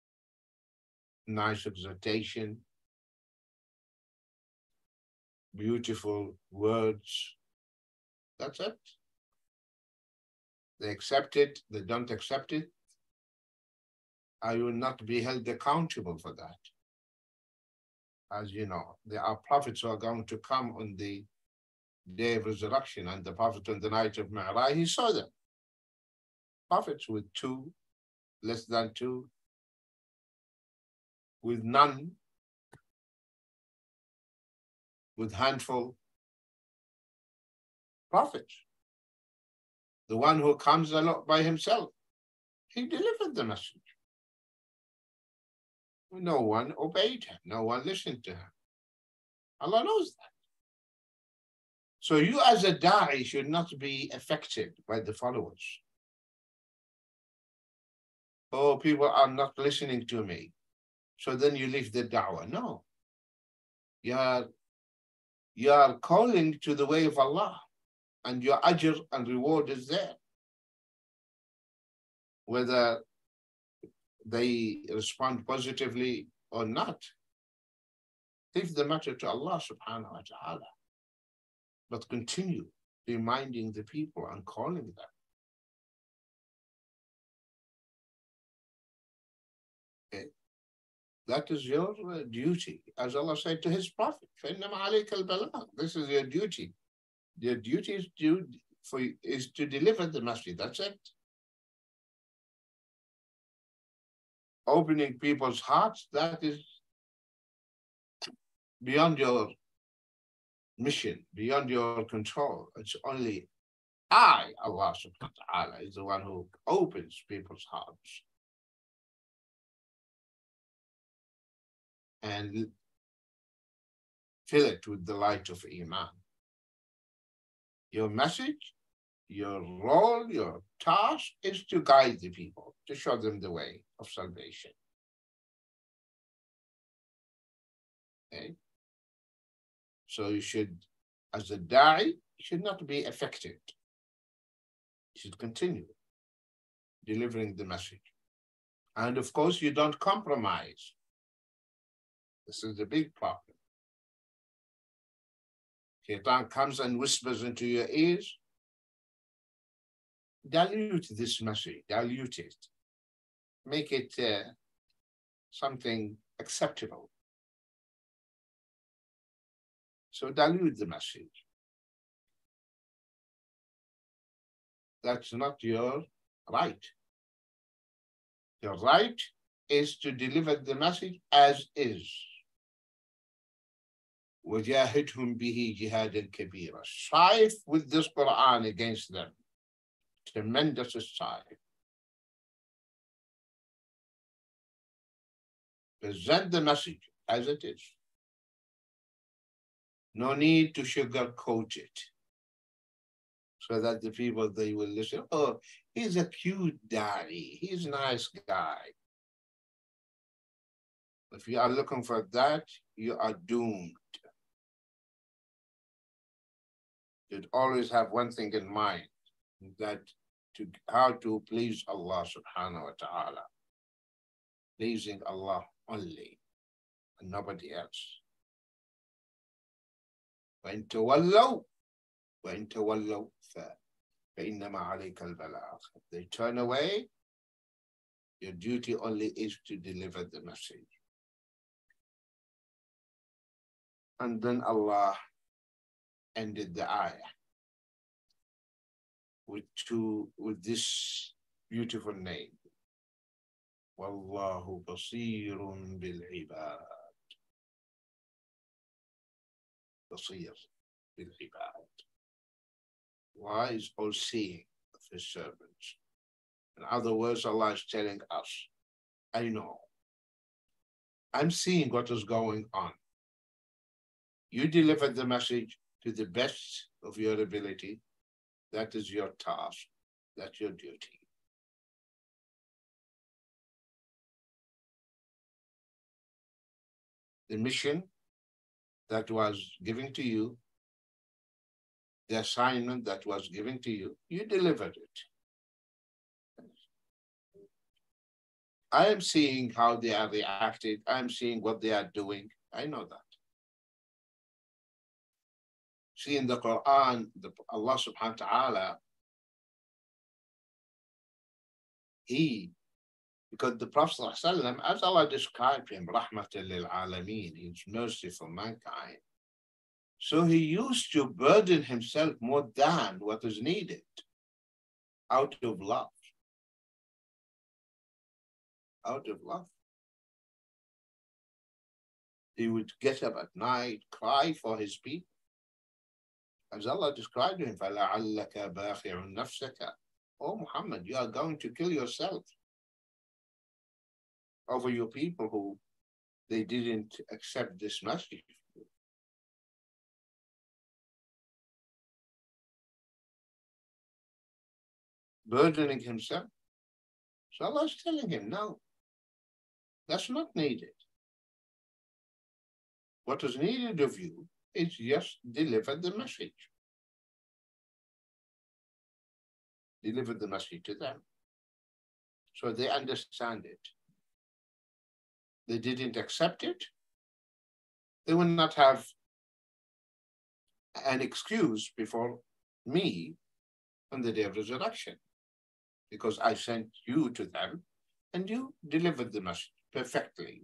nice exhortation, beautiful words. That's it. They accept it, they don't accept it. I will not be held accountable for that. As you know, there are prophets who are going to come on the day of resurrection, and the prophet on the night of Mi'raj, he saw them. Prophets with two, less than two, with none, with handful. Prophets. The one who comes along by himself, he delivered the message. No one obeyed him. No one listened to him. Allah knows that. So you as a da'i should not be affected by the followers. Oh, people are not listening to me, so then you leave the da'wah. No. You are calling to the way of Allah, and your ajr and reward is there. Whether they respond positively or not, leave the matter to Allah subhanahu wa ta'ala. But continue reminding the people and calling them. Okay. That is your duty. As Allah said to his prophet, فَإِنَّمَا عَلَيْكَ الْبَلَاغُ. This is your duty. Your duty is to deliver the message. That's it. Opening people's hearts, that is beyond your mission, beyond your control. It's only Allah subhanahu wa ta'ala, is the one who opens people's hearts and fill it with the light of Iman. Your message, your role, your task is to guide the people, to show them the way of salvation. Okay? So you should, as a da'i, should not be affected. You should continue delivering the message. And of course, you don't compromise. This is the big problem. Shaitan comes and whispers into your ears, dilute this message, dilute it. Make it something acceptable. So dilute the message. That's not your right. Your right is to deliver the message as is. وَجَاهِدْهُمْ بِهِ جِهَادًا كَبِيرًا. Strive with this Quran against them. Tremendous strive. Present the message as it is. No need to sugarcoat it so that the people, they will listen. Oh, he's a cute da'i. He's a nice guy. If you are looking for that, you are doomed. You'd always have one thing in mind, that how to please Allah subhanahu wa ta'ala. Pleasing Allah only and nobody else. وَإِن تَوَلَّوْا فَإِنَّمَا عَلَيْكَ الْبَلَاغُ. If they turn away, your duty only is to deliver the message. And then Allah ended the ayah with this beautiful name. وَاللَّهُ بَصِيرٌ بِالْعِبَادِ. بصير بالعباد. Allah is all seeing of his servants. In other words, Allah is telling us, I know. I'm seeing what is going on. You deliver the message to the best of your ability. That is your task. That's your duty. The mission that was given to you, the assignment that was given to you, you delivered it. I am seeing how they are reacting. I am seeing what they are doing. I know that. See, in the Quran, Allah subhanahu wa ta'ala, He Because the Prophet ﷺ, as Allah described him, Rahmatan lil Alameen, he's mercy for mankind. So he used to burden himself more than what is needed out of love. Out of love. He would get up at night, cry for his people. As Allah described him, فَلَعَلَّكَ بَاخِعٌ نَفْسَكَ. Oh Muhammad, you are going to kill yourself over your people who they didn't accept this message. Burdening himself. So Allah is telling him, no, that's not needed. What is needed of you is just deliver the message. Deliver the message to them. So they understand it. They didn't accept it. They will not have an excuse before me on the day of resurrection, because I sent you to them and you delivered the message perfectly.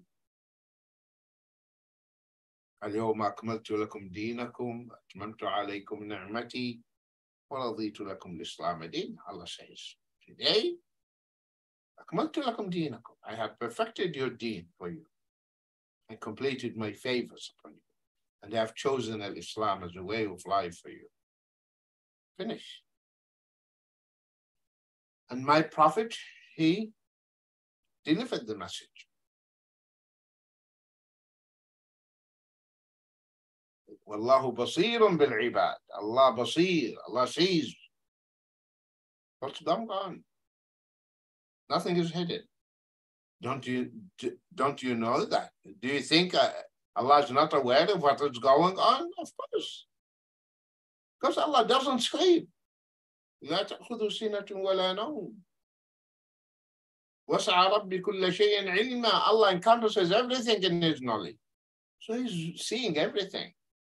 اليوم أكملت لكم دينكم أتممت عليكم نعمتي ورضيت لكم الإسلام دين. Allah says, today أكملت لكم دينكم. I have perfected your deen for you. I completed my favors upon you. And I have chosen Islam as a way of life for you. Finish. And my prophet, he delivered the message. Wallahu basirun bil ibad. Allah basir. Allah sees what's going on. Nothing is hidden. Don't you know that? Do you think Allah is not aware of what is going on? Of course. Because Allah doesn't sleep. لا تأخذ سنة ولا نوم. وسع ربي كل شيء علما. Allah encompasses everything in His knowledge. So He's seeing everything.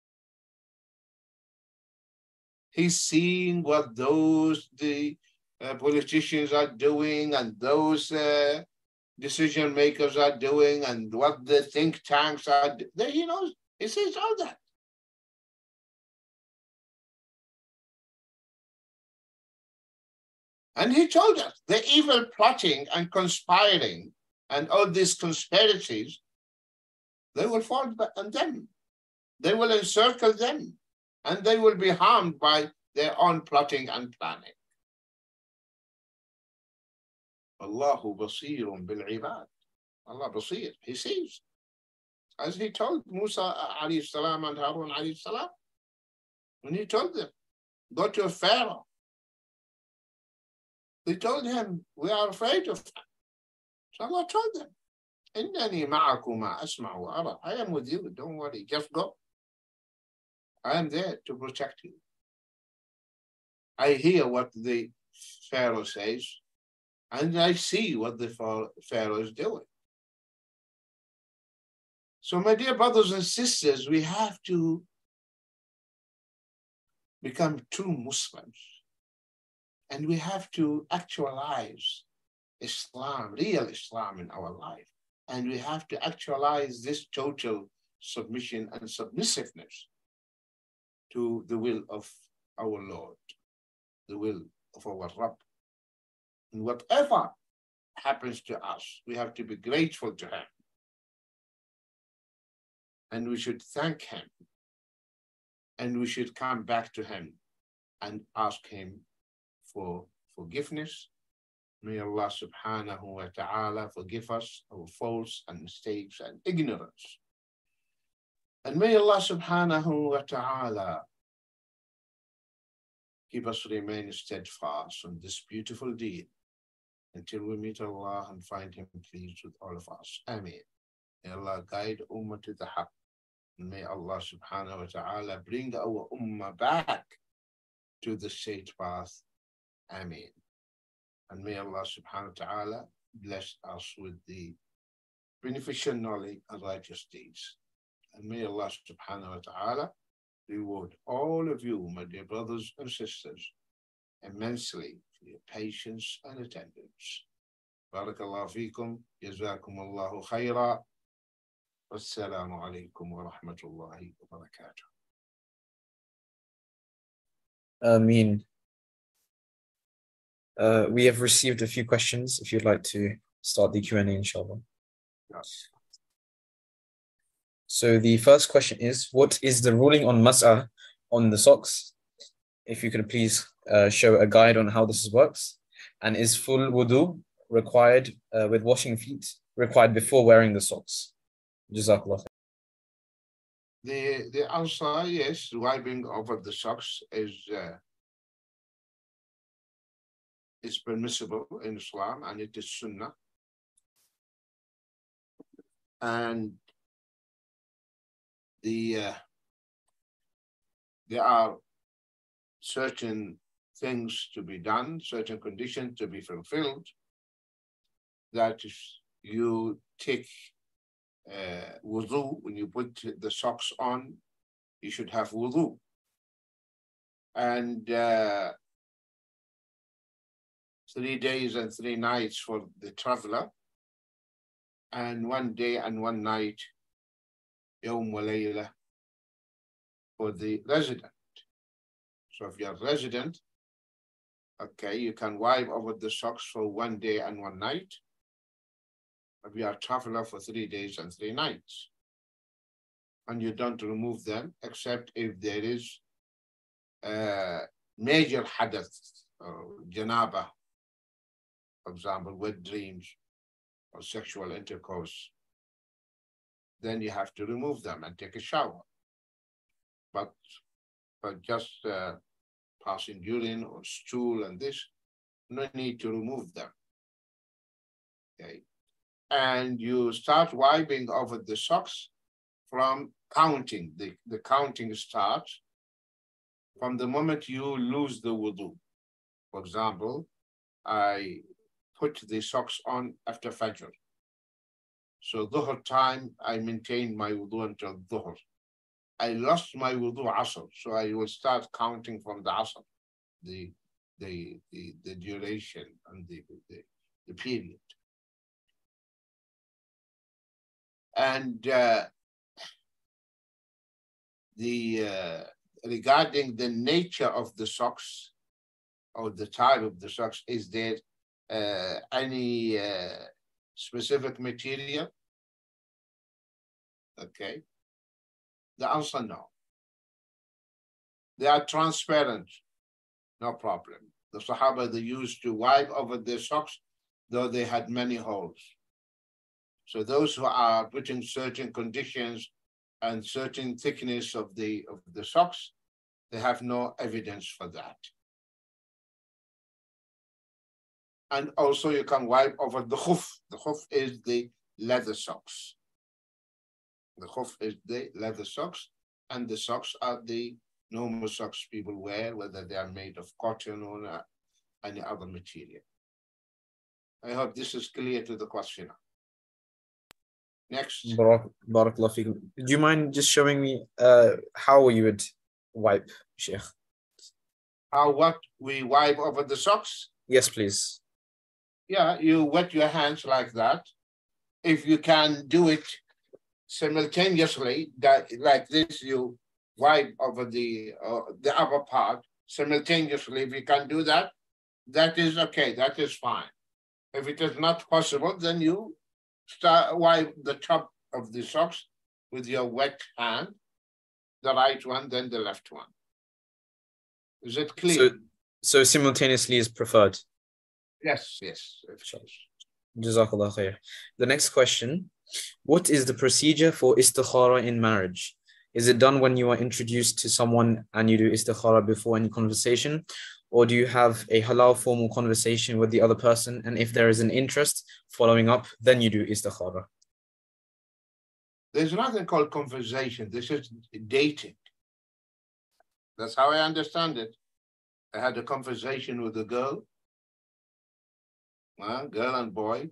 He's seeing what the politicians are doing and those decision makers are doing and what the think tanks are doing. He knows. He sees all that. And he told us the evil plotting and conspiring and all these conspiracies, they will fall on them. They will encircle them and they will be harmed by their own plotting and planning. Allahu basirun bil ibad. Allah basir, he sees. As he told Musa alayhi salam and Harun alayhi salam, when he told them, go to Pharaoh. They told him, we are afraid of him. So Allah told them, Innani ma'akuma asma'u wa ara. I am with you, don't worry, just go. I am there to protect you. I hear what the Pharaoh says, and I see what the Pharaoh is doing. So my dear brothers and sisters, we have to become true Muslims. And we have to actualize Islam, real Islam in our life. And we have to actualize this total submission and submissiveness to the will of our Lord, the will of our Rabb. And whatever happens to us, we have to be grateful to Him. And we should thank Him. And we should come back to Him and ask Him for forgiveness. May Allah subhanahu wa ta'ala forgive us our faults and mistakes and ignorance. And may Allah subhanahu wa ta'ala keep us remain steadfast on this beautiful deed until we meet Allah and find Him pleased with all of us. Ameen. May Allah guide Ummah to the haqq. And may Allah subhanahu wa ta'ala bring our Ummah back to the straight path. Ameen. And may Allah subhanahu wa ta'ala bless us with the beneficial knowledge and righteous deeds. And may Allah subhanahu wa ta'ala reward all of you, my dear brothers and sisters, immensely for your patience and attendance. Barakallahu feekum. Jazakumullahu khaira. Wassalamu alaikum wa rahmatullahi wa barakatuh. Ameen. We have received a few questions. If you'd like to start the Q&A, inshallah. Yes. So the first question is, what is the ruling on mas'ah on the socks? If you could please show a guide on how this works. And is full wudu required with washing feet required before wearing the socks? Jazakallah. The answer, yes, wiping over the socks is permissible in Islam, and it is sunnah. And there are certain things to be done, certain conditions to be fulfilled, that if you take wudu, when you put the socks on, you should have wudu. And 3 days and 3 nights for the traveler, and 1 day and 1 night, yawm wa layla, for the resident. So if you're a resident, okay, you can wipe over the socks for 1 day and 1 night. If you are a traveler, for 3 days and 3 nights. And you don't remove them except if there is major hadath, janaba, for example, wet dreams or sexual intercourse. Then you have to remove them and take a shower. But just passing urine or stool and this, no need to remove them. Okay. And you start wiping over the socks from counting. The counting starts from the moment you lose the wudu. For example, I put the socks on after Fajr. So dhuhr time, I maintained my wudu until dhuhr. I lost my wudu asr, so I will start counting from the asr, the duration and the period. And regarding the nature of the socks or the type of the socks, is there any specific material? Okay. The answer, no. They are transparent, no problem. The Sahaba, they used to wipe over their socks, though they had many holes. So those who are putting certain conditions and certain thickness of the socks, they have no evidence for that. And also you can wipe over the khuf. The khuf is the leather socks. The khuf is the leather socks, and the socks are the normal socks people wear, whether they are made of cotton or any other material. I hope this is clear to the questioner. Next. Barakallah feekum. Do you mind just showing me how you would wipe, Sheikh? How what? We wipe over the socks? Yes, please. Yeah, you wet your hands like that. If you can do it simultaneously, that like this, you wipe over the upper part simultaneously. If you can do that, that is okay. That is fine. If it is not possible, then you wipe the top of the socks with your wet hand, the right one, then the left one. Is it clear? So simultaneously is preferred? Yes. Jazakallah khair. The next question, what is the procedure for istikhara in marriage? Is it done when you are introduced to someone and you do istikhara before any conversation? Or do you have a halal formal conversation with the other person? And if there is an interest following up, then you do istikhara. There's nothing called conversation. This is dating. That's how I understand it. I had a conversation with a girl and boy,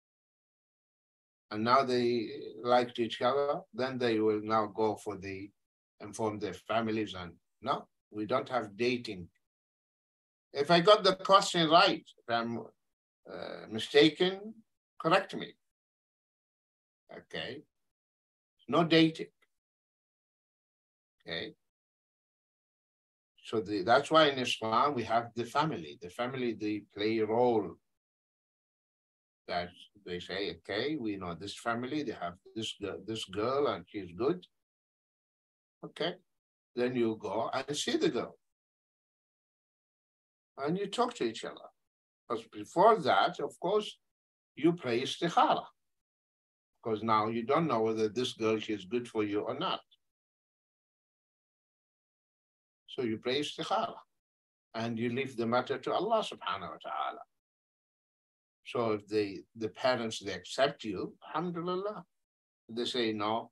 and now they liked each other. Then they will now go for inform their families. And no, we don't have dating. If I got the question right, if I'm mistaken, correct me. Okay. No dating. Okay. So that's why in Islam we have the family. The family, they play a role. That they say, okay, we know this family, they have this girl and she's good. Okay. Then you go and see the girl. And you talk to each other. Because before that, of course, you pray istikhara. Because now you don't know whether this girl is good for you or not. So you pray istikhara. And you leave the matter to Allah subhanahu wa ta'ala. So if the parents, they accept you, alhamdulillah. They say, no,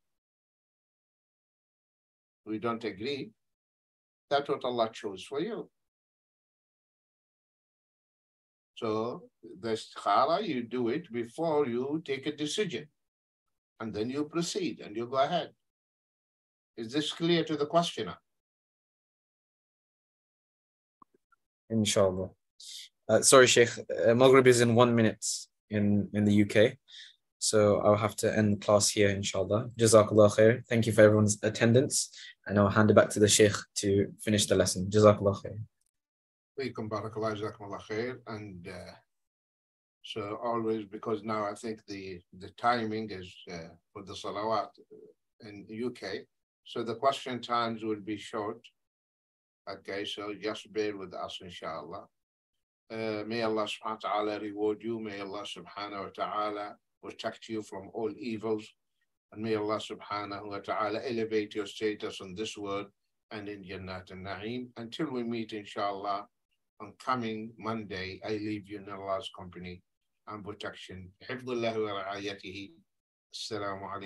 we don't agree. That's what Allah chose for you. So the istikhara, you do it before you take a decision. And then you proceed and you go ahead. Is this clear to the questioner? Inshallah. Sorry, Sheikh. Maghrib is in 1 minute in the UK. So I'll have to end the class here, inshallah. Jazakallah khair. Thank you for everyone's attendance. And I'll hand it back to the Sheikh to finish the lesson. Jazakallah khair. Barakallah, jazakumullah khair. And so always, because now I think the timing is for the salawat in the UK. So the question times will be short. Okay, so just bear with us, inshallah. May Allah subhanahu wa ta'ala reward you. May Allah subhanahu wa ta'ala protect you from all evils. And may Allah subhanahu wa ta'ala elevate your status in this world and in Jannat al-Na'im. Until we meet, inshallah, on coming Monday, I leave you in Allah's company and protection. Hifdullah wa ra'ayatihi. Assalamu alaikum.